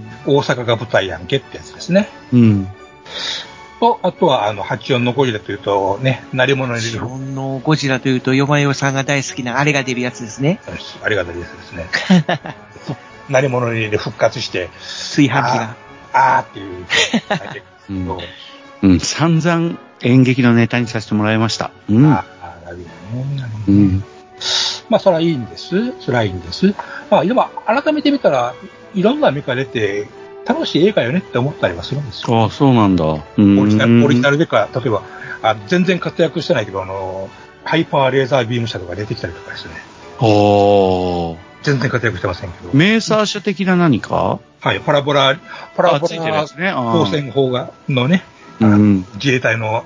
大阪が舞台やんけってやつですね。 うん。 と、あとは、あの、はちじゅうよんのゴジラというと、ね、鳴り物に出る。 はちじゅうよんのゴジラというと、よまよさんが大好きなあれが出るやつですね。 あれが出るやつですね。鳴り物にで復活して。 炊飯器が。 あーっていう。 うん、うん。散々演劇のネタにさせてもらいました。うん。ああ、なるほどね。うん。まあ、それはいいんです。それはいいんです。まあ、今、改めて見たら、いろんな目が出て、楽しい映画よねって思ったりはするんですよ。 ああ、そうなんだ。 うんオリジナル、オリジナルでか、例えば、あ全然活躍してないけど、あの、ハイパーレーザービーム車とか出てきたりとかですね。 おー。 全然活躍してませんけど。 メーサー車的な何かはい、パラボラ、パラボラ、 ね、 光線砲が、のね、 うん、 自衛隊の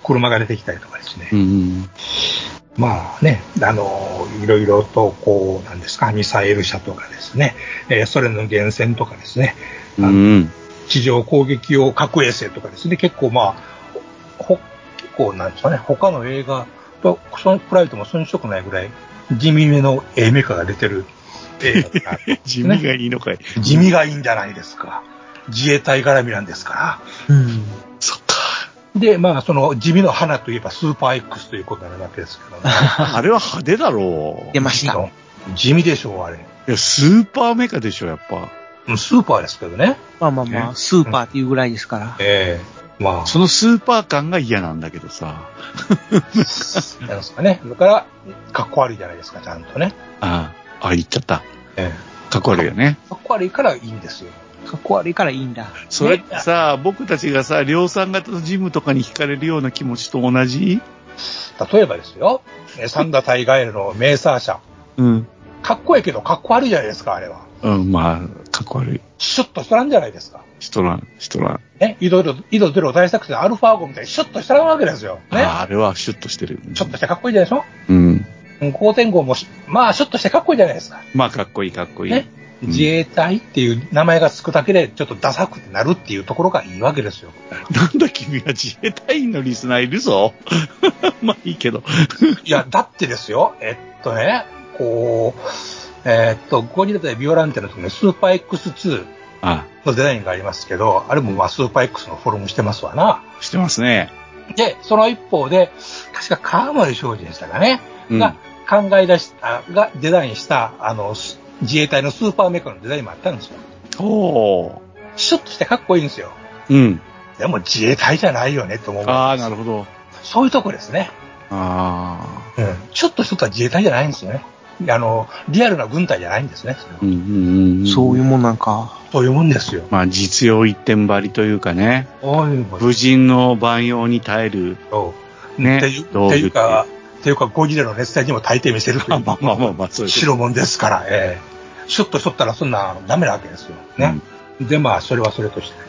車が出てきたりとかですね。 うん、 まあね、あの、いろいろと、こう、なんですか、ミサイル車とかですね、えー、ソ連の原戦とかですね、あの、うん、地上攻撃用核衛星とかですね、結構まあ、ほ結構なんですかね、他の映画とその比べても遜色ないぐらい、地味めのええメカが出てる映画がある、ね。 地味がいいのかい。 地味がいいんじゃないですか。自衛隊絡みなんですから。 うん。そっか。 で、まあ、その地味の花といえばスーパー X ということになるわけですけどね。 あれは派手だろう。 出ました。 地味でしょう、あれ。 いや、スーパーメカでしょ、やっぱ。 スーパーですけどね。 まあまあまあ、ね、スーパーっていうぐらいですから。 ええー、まあ。 そのスーパー感が嫌なんだけどさ。 なんですかね。だから、かっこ悪いじゃないですか、ちゃんとね。 ああ、あ、言っちゃった。 ええー、かっこ悪いよね。 かっこ悪いからいいんですよ。 かっこ悪いからいいんだ。 それってさ、ね、僕たちがさ、量産型のジムとかに惹かれるような気持ちと同じ？ 例えばですよ、サンダタイガエルのメーサー車。 うん。 かっこいいけどかっこ悪いじゃないですか、あれは。 うん、まあ、かっこ悪い。 シュッとしとらんじゃないですか。 しとらん、しとらん。 ね、井戸井戸ゼロ大作戦アルファーゴみたいにシュッとしとらんわけですよ。ね。 あ, あれはシュッとしてる。 シュッとしてかっこいいじゃないでしょ。 うん。 高天号も、まあ、シュッとしてかっこいいじゃないですか。 まあ、かっこいい、かっこいい。 ね。自衛隊っていう名前がつくだけでちょっとダサくなるっていうところがいいわけですよ。 なんだ君は自衛隊員のリスナーいるぞ。まあいいけど。 いや、だってですよ、えっとね、こう、えー、っと、ゴリラ対ビオランテの時にスーパー エックスツー のデザインがありますけど、あ, あれもまあスーパー X のフォルムしてますわな。 してますね。 で、その一方で、確か川森昌司でしたかね、 うん、 が考え出した、がデザインした、あの、自衛隊のスーパーメカのデザインもあったんですよ。 おー。 シュッとしてかっこいいんですよ。 うん。 でも自衛隊じゃないよねと思う。 ああ、なるほど。 そういうとこですね。 ああ。うん。ちょっとしとったら自衛隊じゃないんですよね。あの、リアルな軍隊じゃないんですね。 うんうんうん、 そういうもんなんか。 そういうもんですよ。 まあ実用一点張りというかね。武人の万用に耐える。 そう。ね。っていう、っていうか、っていうか、ゴジラの熱帯にも大抵見せるという。 まあまあまあまあ、そういう。 白物ですから、ええー。シュッとしとったらそんなダメなわけですよ。ね。うん、で、まあ、それはそれとして。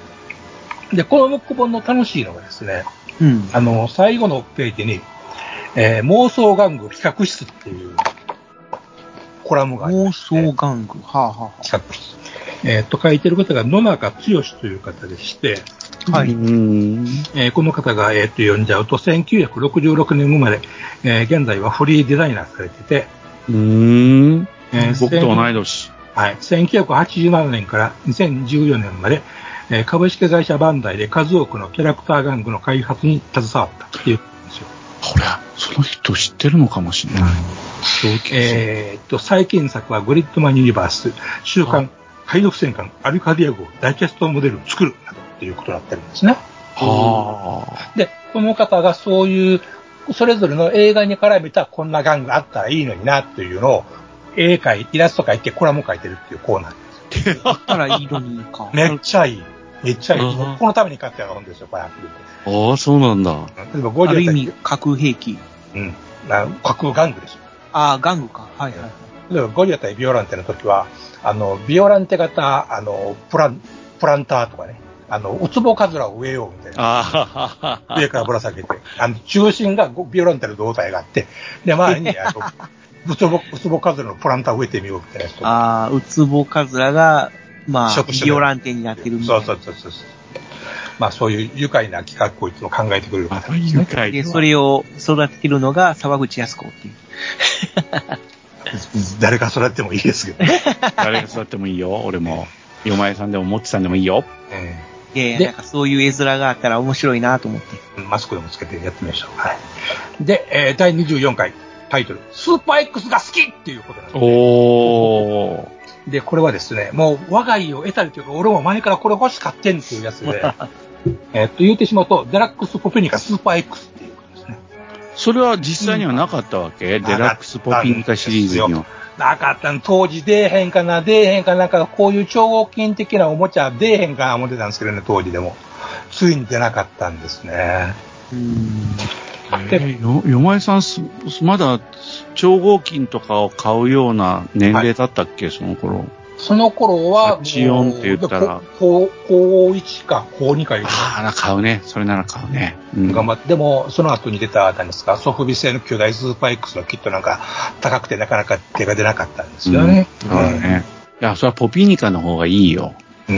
で、このムック本の楽しいのがですね、うん、あの、最後のページに、えー、妄想玩具企画室っていうコラムがありまして、 妄想玩具、はあはあ、 企画室。えー、っと、書いてる方が野中剛という方でして、 はい。 えー、この方が、えー、っと、読んじゃうと、せんきゅうひゃくろくじゅうろくねん生まれ、えー、現在はフリーデザイナーされてて、 うーん。えー、僕と同い年。 はい。せんきゅうひゃくはちじゅうななねんからにせんじゅうよねんまで、えー、株式会社バンダイで数多くのキャラクター玩具の開発に携わったっていうんですよ。 これ、その人知ってるのかもしれない。うん、 えー、っと、最近作はグリッドマンユニバース、週刊、海賊戦艦アルカディア号ダイキャストモデルを作るなどっていうことになってるんですね。 はあ。 で、この方がそういう、それぞれの映画に絡めたこんな玩具あったらいいのになっていうのを、絵描い、イラスト描いてコラム描いてるっていうコーナーですよ。 あったらいいのにか。 めっちゃいい。めっちゃいい。このために買ったようなもんですよ、これ。 ああ、そうなんだ。 例えばゴリラ。 ある意味、核兵器。 うん。核玩具ですよ。 ああ、玩具か。はいはい。 例えばゴリラ対ビオランテの時は、あの、ビオランテ型、あの、プラン、プランターとかね。あの、ウツボカズラを植えようみたいな。上からぶら下げて。あの、中心がビオランテの胴体があって、で、周りに、あの、ウツボ、ウツボカズラのプランターを植えてみようみたいな人。 ああ、ウツボカズラが、まあ、ビオランテになってるみたいな。 そうそうそうそう。まあ、そういう愉快な企画をいつも考えてくれる方ですね。 愉快で、それを育ててるのが沢口靖子っていう。 誰が育ててもいいですけどね。 誰が育ててもいいよ、俺も。よまえさんでももっちさんでもいいよ。 えー、いやいや、なんかそういう絵面があったら面白いなと思って。 マスクでもつけてやってみましょう。はい。で、えー、だいにじゅうよんかい、タイトル、スーパー X が好きっていうことなんです、ね。 おー。 で、これはですね、もう我が家を得たりというか、俺も前からこれ欲しかってんっていうやつで、えっと、言ってしまうと、デラックスポピニカスーパー X っていうことですね。 それは実際にはなかったわけ、うん、デラックスポピニカシリーズには。 なかったん、当時出えへんかな、出えへんかなんか、こういう超合金的なおもちゃ出えへんかな思ってたんですけどね、当時でも。ついに出なかったんですね。 うーん。 で、えー、よ、よまえさん、まだ超合金とかを買うような年齢だったっけ、はい、その頃。 その頃は、 八音って言ったら。 高いちか高にかいう。 ああ、買うね。それなら買うね。 うん、頑張って、でも、その後に出た、何ですか、ソフビ製の巨大スーパー X のキットなんか、高くてなかなか手が出なかったんですよね。 うん、そうだね。いや、それはポピニカの方がいいよ。 うん。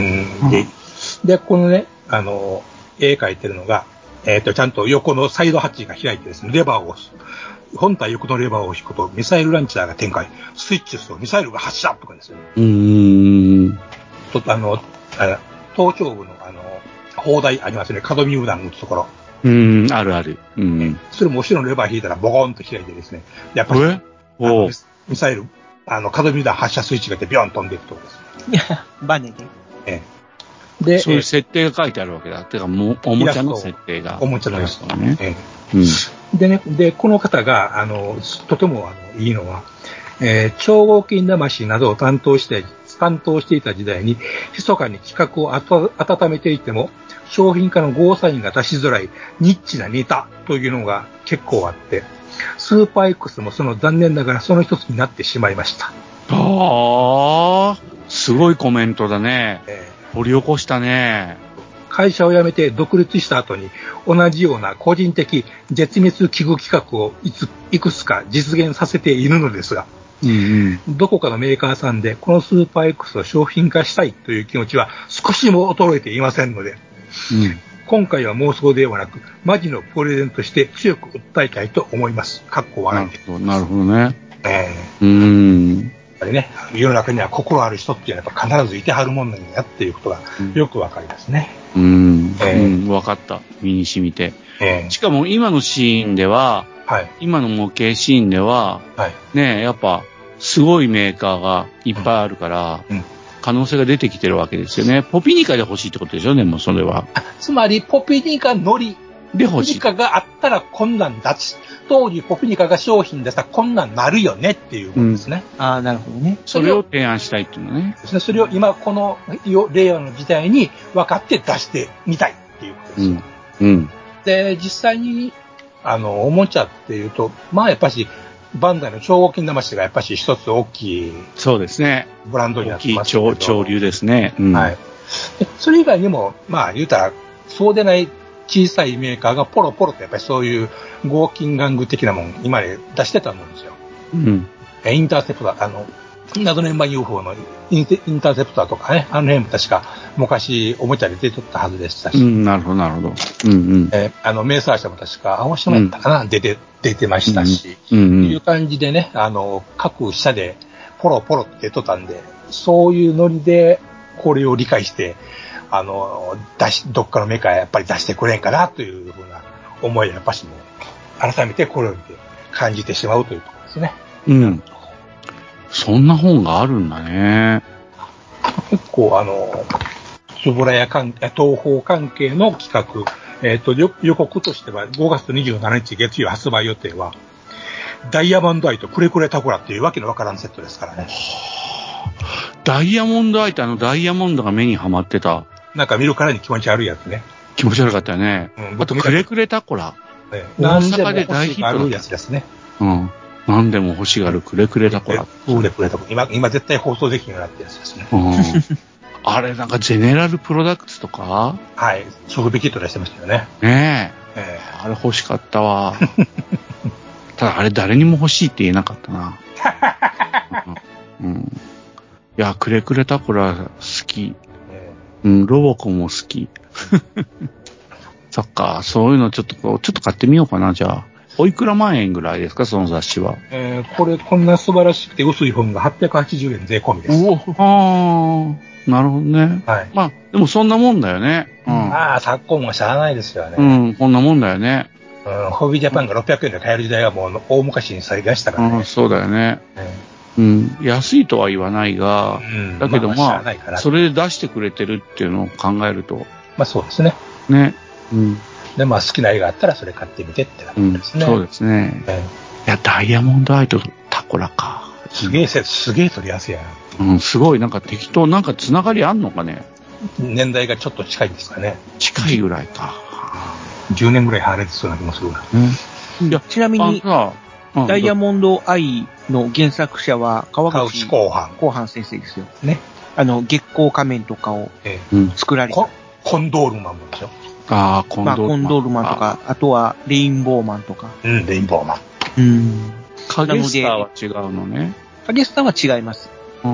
で、でこのね、あの、絵描いてるのが、えっと、ちゃんと横のサイドハッチが開いてですね、レバーを押す。本体横のレバーを引くと、ミサイルランチャーが展開。スイッチするとミサイルが発射とかですよね。 うーん。 と、あの、あ頭頂部の、あの、砲台ありますね。カドミウ弾撃つところ。 うん、あるある。うん。 それも後ろのレバー引いたらボコンと開いてですね。やっぱり、 えおミサイル、あの、カドミウ弾発射スイッチが出てビョン飛んでいくところですね。 バネで。 ええ。で、 そういう設定が書いてあるわけだ。てか、もおもちゃの設定が。 おもちゃのやつとね。 ええうん、でね、で、この方が、あの、とてもあのいいのは、えー、超合金魂などを担当して、担当していた時代に、密かに企画をあと温めていても、商品化のゴーサインが出しづらいニッチなネタというのが結構あって、スーパー X もその残念ながらその一つになってしまいました。 ああ、すごいコメントだね。 えー、掘り起こしたね。 会社を辞めて独立した後に同じような個人的絶滅危惧企画をい, ついくつか実現させているのですが、 うんうん、 どこかのメーカーさんでこのスーパー X を商品化したいという気持ちは少しも衰えていませんので、うん、今回は妄想ではなくマジのプレゼントして強く訴えたいと思います。かっこ笑いで。 なるほどね。 えー、 うーんやっぱりね、世の中には心ある人っていうのはやっぱ必ずいてはるもんなんやっていうことがよくわかりますね。 うん、えー、うん、わかった。身に染みて。 えー、 しかも今のシーンでは、はい、今の模型シーンでは、はい、ねえ、やっぱ、すごいメーカーがいっぱいあるから、うんうん、可能性が出てきてるわけですよね。ポピニカで欲しいってことでしょね、もうそれは。 つまり、ポピニカのり。で欲しい。ポピニカがあったらこんなんだつ。当時ポピニカが商品でさ、こんなんなるよねっていうことですね。 うん、ああ、なるほどね。 それを提案したいっていうのね。 ですね。それを今、この令和の時代に分かって出してみたいっていうことですよ。 うん。うん、 で、実際に、あの、おもちゃっていうと、まあやっぱし、バンダイの超合金魂がやっぱし一つ大きい。 そうですね。 ブランドになってますけど。 大きい潮流ですね。うん、 はい。で、それ以外にも、まあ言うたら、そうでない小さいメーカーがポロポロとやっぱりそういう合金玩具的なもん、今まで出してたと思うんですよ。 うん。 インターセプター、あの、謎の円盤 ユーフォー のインターセプターとかね、あの辺も確か昔おもちゃで出とったはずでしたし。 うん、なるほど、なるほど。うんうん。 えー、あの、メーサー社も確か青島やったかな、うん、出て、出てましたし、 うんうん、 っていう感じでね、あの、各社でポロポロって出とったんで、そういうノリでこれを理解して、あの、出し、どっかのメーカーやっぱり出してくれんかなというふうな思いやっぱしも、改めてこれを見て感じてしまうというところですね。 うん。そんな本があるんだね。 結構あの、つぶらや関係、東宝関係の企画、えっと、予告としてはごがつにじゅうしちにち月曜発売予定は、ダイヤモンドアイとクレクレタコラっていうわけのわからんセットですからね。 ダイヤモンドアイってあのダイヤモンドが目にはまってた。 なんか見るからに気持ち悪いやつね。 気持ち悪かったよね。うん、あとクレクレタコラ。 ね、大阪で大ヒットのやつですね。 うん。何でも欲しがるクレクレタコラ。 クレクレタコラ。今、今絶対放送できるようになってるやつですね。 うん。あれなんかゼネラルプロダクツとかはい。ソフビキット出してましたよね。 ねえ。えー、あれ欲しかったわ。ただあれ誰にも欲しいって言えなかったな。うん。うん、いや、クレクレタコラ好き。えー、うん、ロボコンも好き。そっか、そういうのちょっとこう、ちょっと買ってみようかな、じゃあ。おいくら万円ぐらいですか、その雑誌は。 えー、これ、こんな素晴らしくて薄い本がはっぴゃくはちじゅうえん税込みです。 おお、ああ、なるほどね。 はい。 まあ、でもそんなもんだよね。 うん。ああ、昨今もしゃあないですよね。 うん、こんなもんだよね。 うん、ホビージャパンがろっぴゃくえんで買える時代はもう大昔に去りましたからね。 うん、そうだよね。うん、安いとは言わないが、うん、だけどまあ、まあ、それで出してくれてるっていうのを考えると。 まあそうですね。 ね。うん。 で、まあ好きな絵があったらそれ買ってみてって感じですね。 うん、そうですね。うん、いや、ダイヤモンドアイとタコラか。 すげえ、すげえ取りやすいやな。うん、すごい、なんか適当、なんかつながりあんのかね。 年代がちょっと近いんですかね。 近いぐらいか。 じゅうねんぐらい離れてそうな気もするな。 うん、いやちなみに、うん、ダイヤモンドアイの原作者は川口後半後半先生ですよ。 ね。 あの、月光仮面とかを作られた。 ええ、コンドールマンもでしょ。 ああ、コンドールマン。 まあ、コンドールマンとか、あ, あとはレインボーマンとか。 うん、レインボーマン。 うん。 影スターは違うのね。 影スターは違います。 うん。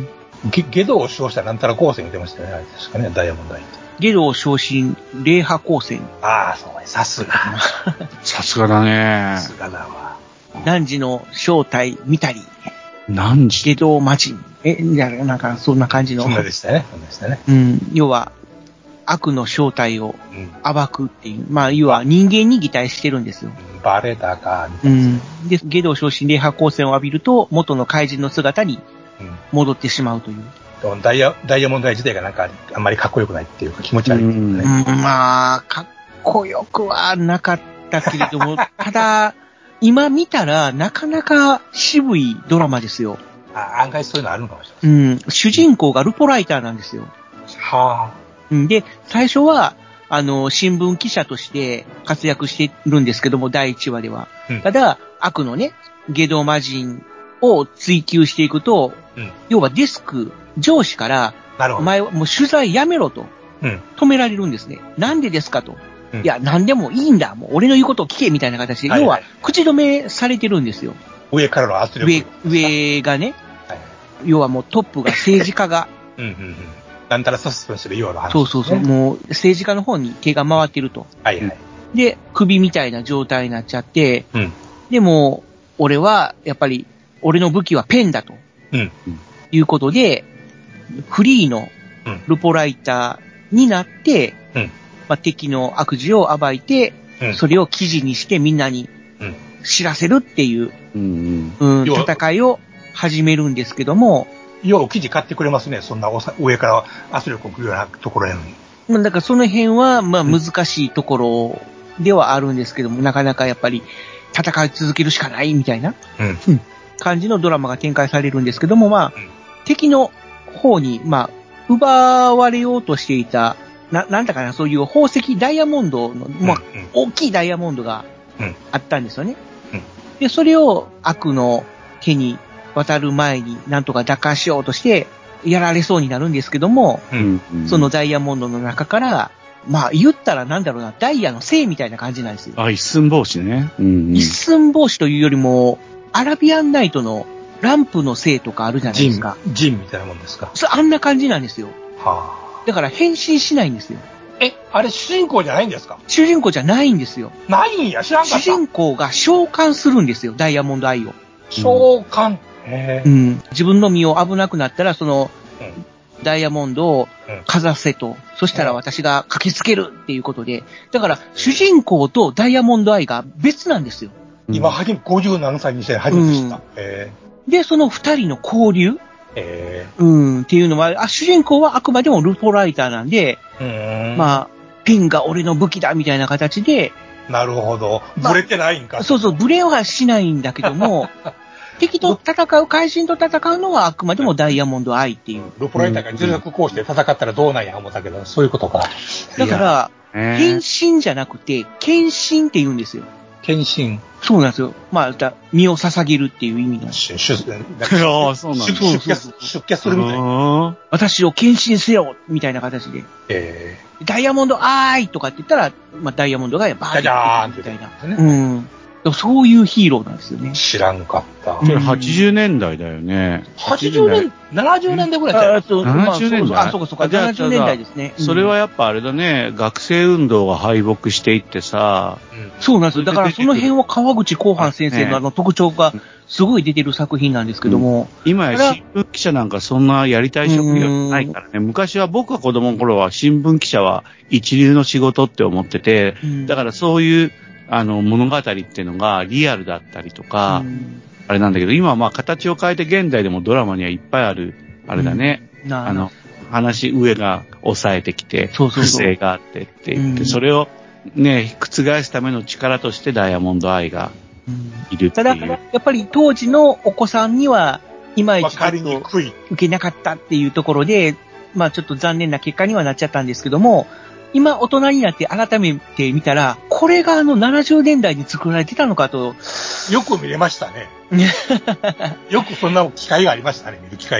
ゲ、ゲドを使したなんたら光線が出ましたね、あれですかね、ダイヤモンドアイって。 ゲドを昇進、霊波光線。 ああ、そうね、さすが。 さすがだね。 さすがだわ。 汝の正体見たり。 汝ゲド魔人。え、なんか、そんな感じの。 そんなでしたね、そんなでしたね。 うん、要は、悪の正体を暴くっていう。うん、まあ、要は人間に擬態してるんですよ。 バレたか、みたいな。うん。 で、ゲド昇進霊波光線を浴びると、元の怪人の姿に戻ってしまうという。 うん、ダイヤ、ダイヤモンドアイ自体がなんか、あんまりかっこよくないっていうか気持ち悪いですね。 うん、まあ、かっこよくはなかったけれども、ただ、今見たらなかなか渋いドラマですよ。 あ、案外そういうのあるのかもしれない。 うん。主人公がルポライターなんですよ。 はあ。で、最初は、あの、新聞記者として活躍してるんですけども、だいいちわでは。うん、ただ、悪のね、ゲド魔人を追求していくと、うん、要はデスク、上司から、お前はもう取材やめろと、うん、止められるんですね。なんでですかと。うん、いや、なんでもいいんだ。もう俺の言うことを聞けみたいな形で、はいはい、要は口止めされてるんですよ。 上からの圧力。 上、上がね。はい、要はもうトップが政治家が。 うんうんうん。なんたらサスペンスでような話、ね。 そうそうそう。もう政治家の方に手が回ってると。 はいはい。 で、首みたいな状態になっちゃって、うん、でも、俺は、やっぱり、俺の武器はペンだと。うん。いうことで、フリーのルポライターになって、うん、まあ、敵の悪事を暴いて、うん、それを記事にしてみんなに知らせるっていう、うんうんうん、戦いを始めるんですけども、 よう記事買ってくれますね。そんな上から圧力を送るようなところやのに。 だからその辺は、まあ難しいところではあるんですけども、うん、なかなかやっぱり戦い続けるしかないみたいな、うん、感じのドラマが展開されるんですけども、まあ、うん、敵の方に、まあ、奪われようとしていた、な、なんだかな、そういう宝石ダイヤモンドの、まあ、うんうん、大きいダイヤモンドがあったんですよね。うん、で、それを悪の手に渡る前になんとか奪還しようとしてやられそうになるんですけども、うんうん、そのダイヤモンドの中から、まあ言ったらなんだろうな、ダイヤの星みたいな感じなんですよ。 あ、一寸法師ね。 うんうん、一寸法師というよりも、アラビアンナイトのランプの星とかあるじゃないですか。 ジン、ジンみたいなもんですか。 あんな感じなんですよ。 はあ。だから変身しないんですよ。 え、あれ主人公じゃないんですか？ 主人公じゃないんですよ。 ないんや、知らんかった。 主人公が召喚するんですよ、ダイヤモンドアイを。 召喚、へうん、自分の身を危なくなったら、その、うん、ダイヤモンドをかざせと、うん、そしたら私が駆けつけるっていうことで、だから主人公とダイヤモンドアイが別なんですよ。 今、はじめ、ごじゅう何歳にして初めて知った。うん、へで、その二人の交流、 へうん、っていうのは、あ、主人公はあくまでもルポライターなんで、 うんまあ、ペンが俺の武器だみたいな形で、 なるほど。ブレてないんか。 まあ、そうそう、ブレはしないんだけども、敵と戦う、怪人と戦うのはあくまでもダイヤモンドアイっていう。 ルポライターが重力こうして戦ったらどうなんや思ったけど、そういうことか。 だから、変身じゃなくて、献身って言うんですよ。 献身。 そうなんですよ。まあ、身を捧げるっていう意味の。 出、出、 ああ、そうなんです出血、出血するみたいな。 私を献身せよみたいな形で。 えー、ダイヤモンドアイとかって言ったら、まあ、ダイヤモンドがバーッみたいな。うん。そういうヒーローなんですよね。 知らんかった。 それはちじゅうねんだいだよね。 はちじゅうねん、ななじゅうねんだいぐらいだよ。 あ、そう、 ななじゅうねんだい。 あ、そうかそうか。ななじゅうねんだいですね。 それはやっぱあれだね、学生運動が敗北していってさ。 そうなんですよ。だからその辺は川口浩範先生のあの特徴がすごい出てる作品なんですけども。 今や新聞記者なんかそんなやりたい職業ないからね。昔は僕が子供の頃は新聞記者は一流の仕事って思ってて、だからそういうあの、物語っていうのがリアルだったりとか、うん、あれなんだけど、今はまあ形を変えて現代でもドラマにはいっぱいある、あれだね。うん、あの、話上が抑えてきて、 そうそうそう、 不正があってって言って、うん、それをね、覆すための力としてダイヤモンドアイがいるっていう。ただ、 やっぱり当時のお子さんには、いまいちちょっと受けなかったっていうところで、まあちょっと残念な結果にはなっちゃったんですけども、今大人になって改めて見たら、これがあのななじゅうねんだいに作られてたのかと。 よく見れましたね。よくそんな機会がありましたね、見る機会が。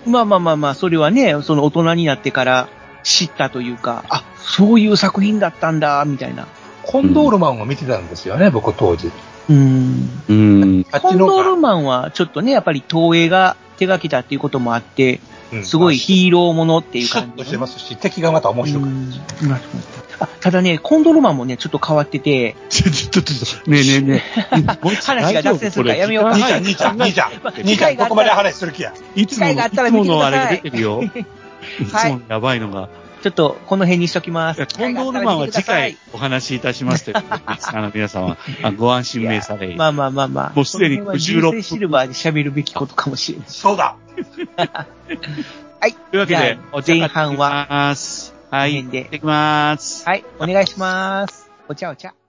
まあまあまあまあ、それはね、その大人になってから知ったというか、あ、そういう作品だったんだ、みたいな。 コンドールマンを見てたんですよね、うん、僕当時。 うーん。 うん。 コンドールマンはちょっとね、やっぱり東映が手掛けたっていうこともあって、うん、すごいヒーローものっていう感じ、ね。 シュッとしてますし、敵がまた面白くなる。 あ、ただね、コンドールマンもね、ちょっと変わってて。 ちょ、ちょ、ちょ、ちょ、ねえねえねえ。 話が脱線するからやめようか。 兄ちゃん、兄ちゃん、兄ちゃん。兄ちゃん、どこまで話する気や。 いつもの、いつものあれが出てるよ。いつものやばいのが。 ちょっと、この辺にしときます。 コンドールマンは次回お話しいたしますということで、あの皆様、ご安心めされ。 まあまあまあまあ。 もうすでにじゅうろっぷん。 シルバーで喋るべきことかもしれない。 そうだ。 はい。 というわけで、 前半は、 はい。 で。 行ってきます。 はい、お願いします。お茶お茶。